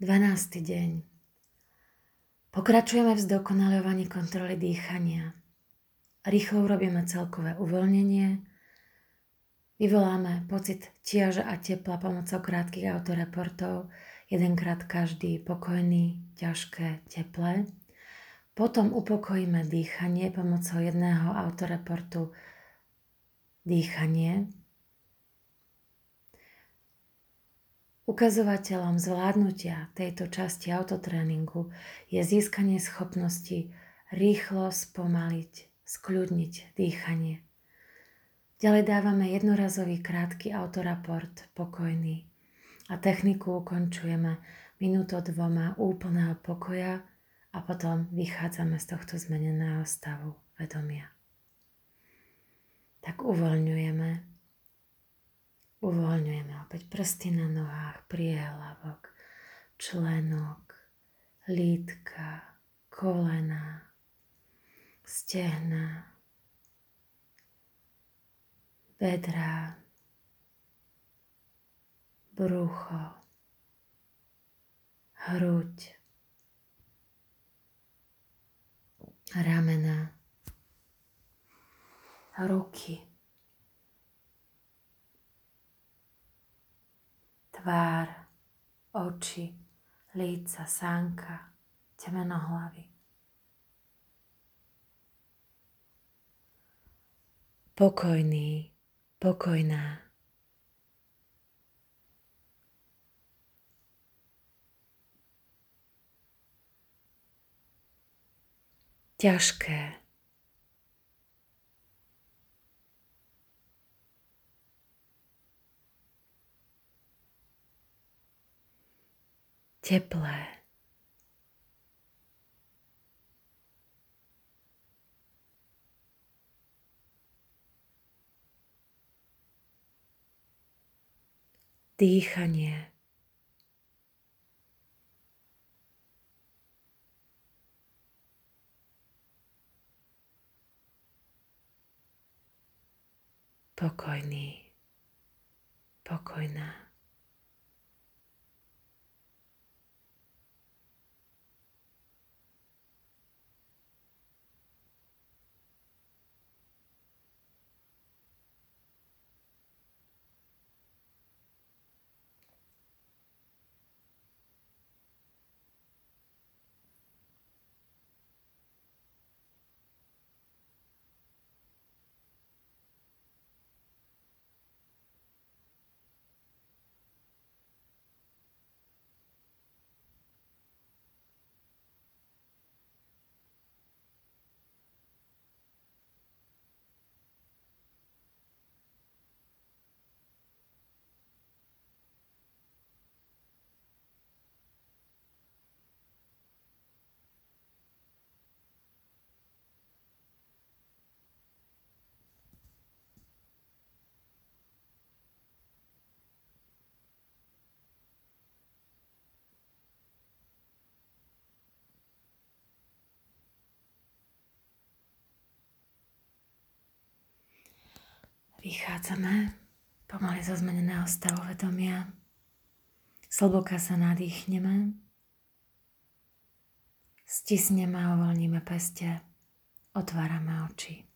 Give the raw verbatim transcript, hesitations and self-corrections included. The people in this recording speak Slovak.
dvanásty deň. Pokračujeme v zdokonaľovaní kontroly dýchania. Rýchlo urobíme celkové uvoľnenie. Vyvoláme pocit ťaže a tepla pomocou krátkych autoreportov. Jedenkrát každý pokojný, ťažké, teplé. Potom upokojíme dýchanie pomocou jedného autoreportu dýchanie. Ukazovateľom zvládnutia tejto časti autotréningu je získanie schopnosti rýchlo spomaliť, skľudniť dýchanie. Ďalej dávame jednorazový krátky autoraport, pokojný. A techniku ukončujeme minúto dvoma úplného pokoja a potom vychádzame z tohto zmeneného stavu vedomia. Tak uvoľňujeme. Uvoľňujeme opäť prsty na nohách, priehlavok, členok, lítka, kolena, stehna, bedrá, brucho, hruď, ramena, ruky, tvár, oči, líca, sánka, temeno hlavy. Pokojný, pokojná. Ťažké. Teplé. Dýchanie. Pokojný, pokojná. Vychádzame pomaly zo zmeneného stavu vedomia. Zhlboka sa nadýchneme. Stisneme a uvoľníme peste. Otvárame oči.